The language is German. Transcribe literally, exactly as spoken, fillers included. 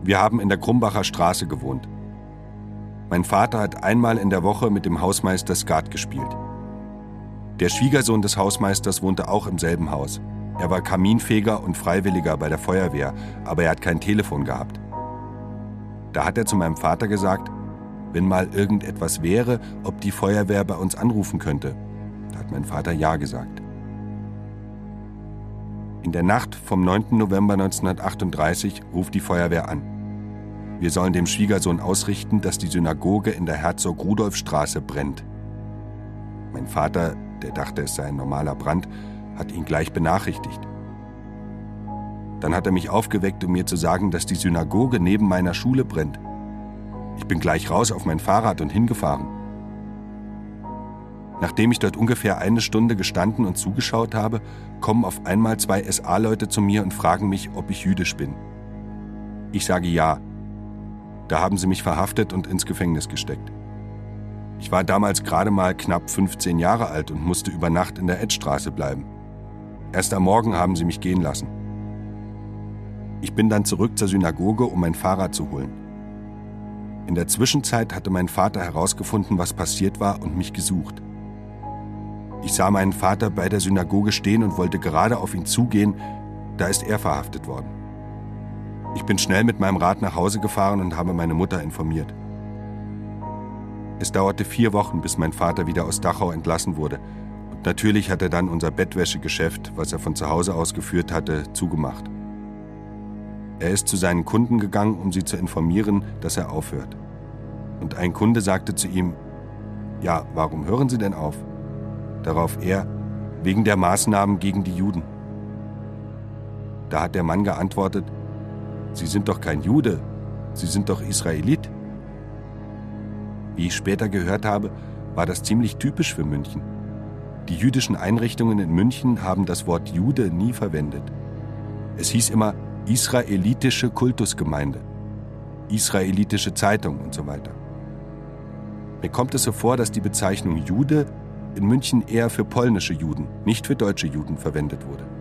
Wir haben in der Krumbacher Straße gewohnt. Mein Vater hat einmal in der Woche mit dem Hausmeister Skat gespielt. Der Schwiegersohn des Hausmeisters wohnte auch im selben Haus. Er war Kaminfeger und Freiwilliger bei der Feuerwehr, aber er hat kein Telefon gehabt. Da hat er zu meinem Vater gesagt, wenn mal irgendetwas wäre, ob die Feuerwehr bei uns anrufen könnte. Da hat mein Vater ja gesagt. In der Nacht vom neunten November neunzehnhundertachtunddreißig ruft die Feuerwehr an. Wir sollen dem Schwiegersohn ausrichten, dass die Synagoge in der Herzog-Rudolf-Straße brennt. Mein Vater, der dachte, es sei ein normaler Brand, hat ihn gleich benachrichtigt. Dann hat er mich aufgeweckt, um mir zu sagen, dass die Synagoge neben meiner Schule brennt. Ich bin gleich raus auf mein Fahrrad und hingefahren. Nachdem ich dort ungefähr eine Stunde gestanden und zugeschaut habe, kommen auf einmal zwei S A-Leute zu mir und fragen mich, ob ich jüdisch bin. Ich sage ja. Da haben sie mich verhaftet und ins Gefängnis gesteckt. Ich war damals gerade mal knapp fünfzehn Jahre alt und musste über Nacht in der Edstraße bleiben. Erst am Morgen haben sie mich gehen lassen. Ich bin dann zurück zur Synagoge, um mein Fahrrad zu holen. In der Zwischenzeit hatte mein Vater herausgefunden, was passiert war und mich gesucht. Ich sah meinen Vater bei der Synagoge stehen und wollte gerade auf ihn zugehen, da ist er verhaftet worden. Ich bin schnell mit meinem Rad nach Hause gefahren und habe meine Mutter informiert. Es dauerte vier Wochen, bis mein Vater wieder aus Dachau entlassen wurde. Und natürlich hat er dann unser Bettwäschegeschäft, was er von zu Hause aus geführt hatte, zugemacht. Er ist zu seinen Kunden gegangen, um sie zu informieren, dass er aufhört. Und ein Kunde sagte zu ihm, ja, warum hören Sie denn auf? Darauf er, wegen der Maßnahmen gegen die Juden. Da hat der Mann geantwortet, Sie sind doch kein Jude, Sie sind doch Israelit. Wie ich später gehört habe, war das ziemlich typisch für München. Die jüdischen Einrichtungen in München haben das Wort Jude nie verwendet. Es hieß immer israelitische Kultusgemeinde, israelitische Zeitung und so weiter. Mir kommt es so vor, dass die Bezeichnung Jude in München eher für polnische Juden, nicht für deutsche Juden verwendet wurde.